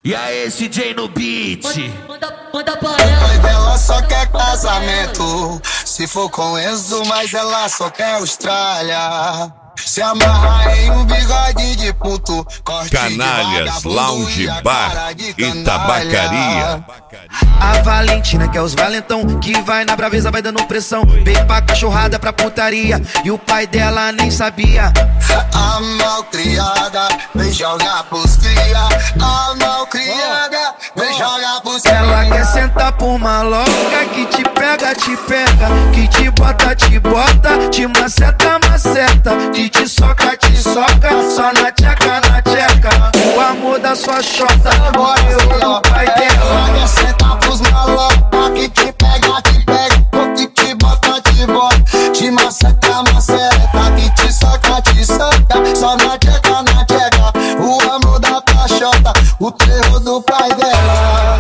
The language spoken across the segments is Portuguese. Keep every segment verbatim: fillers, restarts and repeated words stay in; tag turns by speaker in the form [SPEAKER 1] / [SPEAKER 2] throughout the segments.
[SPEAKER 1] E aí, C J no beat?
[SPEAKER 2] Manda, manda pra ela.
[SPEAKER 3] Mas ela só quer casamento. Se for com Enzo, mas ela só quer Austrália. Se amarra em um bigode de puto, corte
[SPEAKER 4] Canalhas,
[SPEAKER 3] de
[SPEAKER 4] lounge,
[SPEAKER 3] e
[SPEAKER 4] bar e tabacaria.
[SPEAKER 5] A Valentina que é os valentão, que vai na braveza, vai dando pressão. Vem pra cachorrada, pra putaria, e o pai dela nem sabia.
[SPEAKER 3] A malcriada, vem jogar pros cria. A malcriada, vem jogar pros cria.
[SPEAKER 5] Ela quer sentar por maloca, que te pega, te pega, que te bota, te bota, te maceta, maceta, que te soca, te soca, só na tcheca, na tcheca. O amor da sua xota morreu no pai dela.
[SPEAKER 3] Ela quer sentar pros maloca, que te pega, te pega, que te bota, te bota, te maceta, maceta, que te soca, te soca, só na tcheca, na tcheca. O amor da tua xota, o terror do pai dela.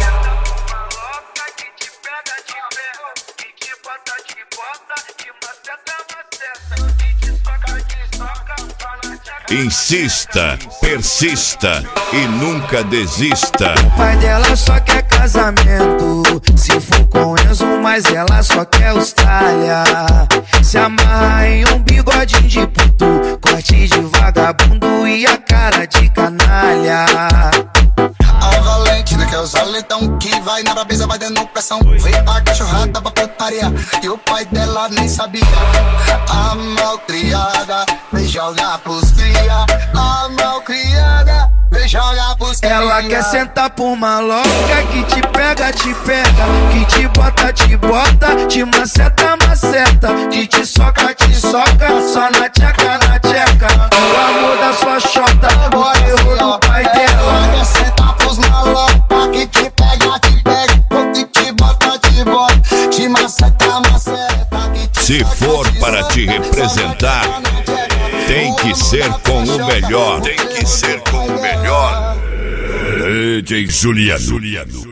[SPEAKER 4] Insista, persista e nunca desista.
[SPEAKER 5] O pai dela só quer casamento. Se for com Enzo, mas ela só quer Austrália. Se amarra em um bigodinho de puto, corte de vagabundo e a cara de canalha.
[SPEAKER 3] A Valentina que é os valentão, que vai na brabeza, vai dando pressão. Vem pra cachorrada, pra putaria, e o pai dela nem sabia. A malcriada, vem jogar pros cria. A malcriada, vem jogar pros cria.
[SPEAKER 5] Ela quer sentar por maloca, que te pega, te pega, que te bota, te bota, te maceta, maceta, que te soca, te soca, só na tcheca, na tcheca. O amor da sua xota morreu no pai dela.
[SPEAKER 3] Ela quer sentar pros maloca, que te pega, te pega, que te bota, te bota, te maceta, maceta, que te
[SPEAKER 4] Se
[SPEAKER 3] soca,
[SPEAKER 4] for
[SPEAKER 3] te
[SPEAKER 4] para
[SPEAKER 3] soca,
[SPEAKER 4] te representar, tem que ser com o melhor. Tem que ser com o melhor. D J Juliano.